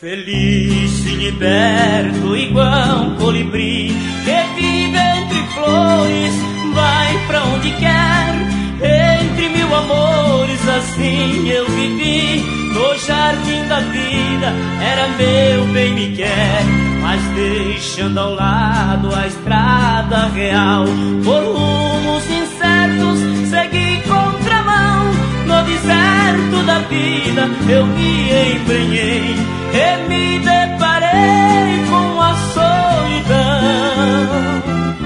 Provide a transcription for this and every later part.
Feliz e liberto igual um colibri que vive entre flores, vai pra onde quer. Entre mil amores assim eu vivi, no jardim da vida era meu bem me quer. Mas deixando ao lado a estrada real, por rumos incertos segui contramão. No deserto da vida eu me embrenhei e me deparei com a solidão.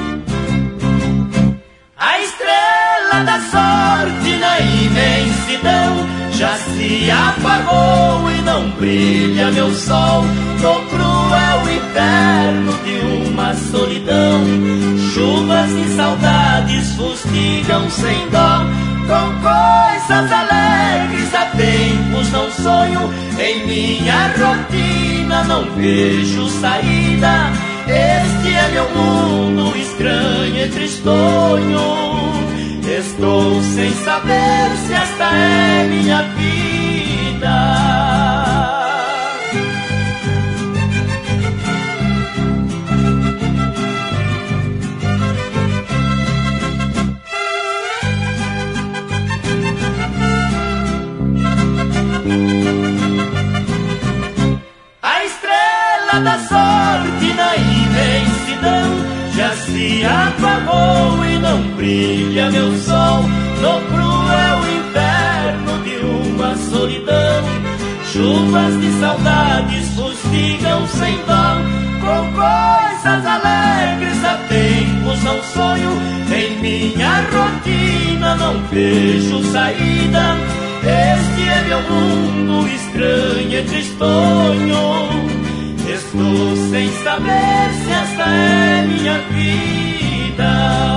A estrela da sorte na imensidão já se apagou e não brilha meu sol no cruel inverno de uma solidão. Chuvas e saudades fustigam sem dó, com coisas alegres há tempos não sonho. Em minha rotina não vejo saída, este é meu mundo estranho e tristonho. Estou sem saber se esta é minha vida. A estrela da sorte na imensidão já se apagou e não brilha meu sol no cruel inverno de uma solidão. Chuvas de saudades fustigam sem dó, com coisas alegres há tempos não sonho. Em minha rotina não vejo saída, este é meu mundo estranho e tristonho. Estou sem saber se esta é minha vida.